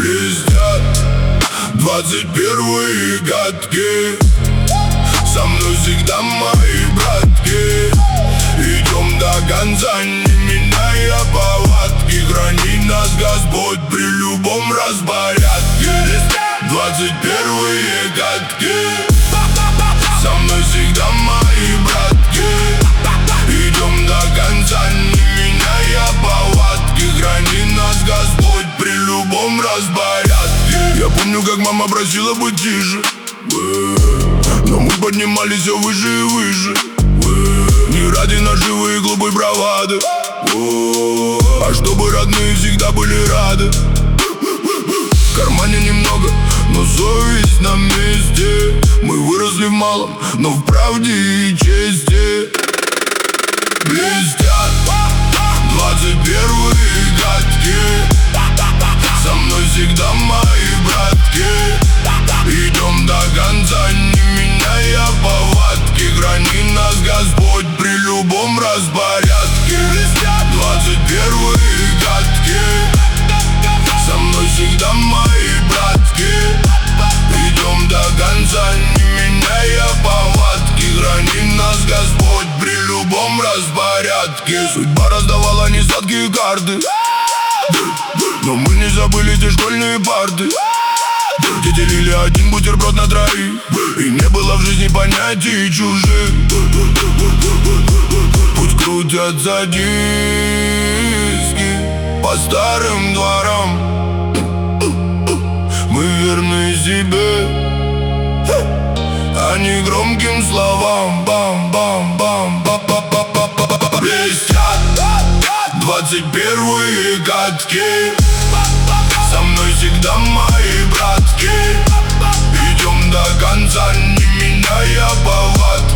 Блестят 21-е гадки. Со мной всегда мои братки. Идем до конца, не меняя повадки. Храни нас Господь при любом разборядке. 21-е гадки. Со мной всегда мои братки. Идем до конца, не меняя повадки. Храни нас Господь при любом разборядке. Я помню, как мама просила быть тише, но мы поднимались все выше и выше. Не ради наживы и глупой бравады, а чтобы родные всегда были рады. В кармане немного, но совесть на месте. Мы выросли в малом, но в правде и чести. Блестят 21-е гадки. Со мной всегда мои братки. Идем до конца, не меняя повадки. Храни нас Господь при любом разборядке. 21-е гадки. Со мной всегда мои братки. Идем до конца, не меняя повадки. Храни нас Господь при любом разборядке. Судьба раздавала несладкие карты, но мы не забыли те школьные парты, где делили один бутерброд на троих, и не было в жизни понятий чужих. Пусть крутятся диски по старым дворам, мы верны себе, а не громким словам. Бам-бам-бам-бам-бам-бам-бам. Блестят 21-е гадки. Со мной всегда мои братки. Идем до конца, не меняя повадки.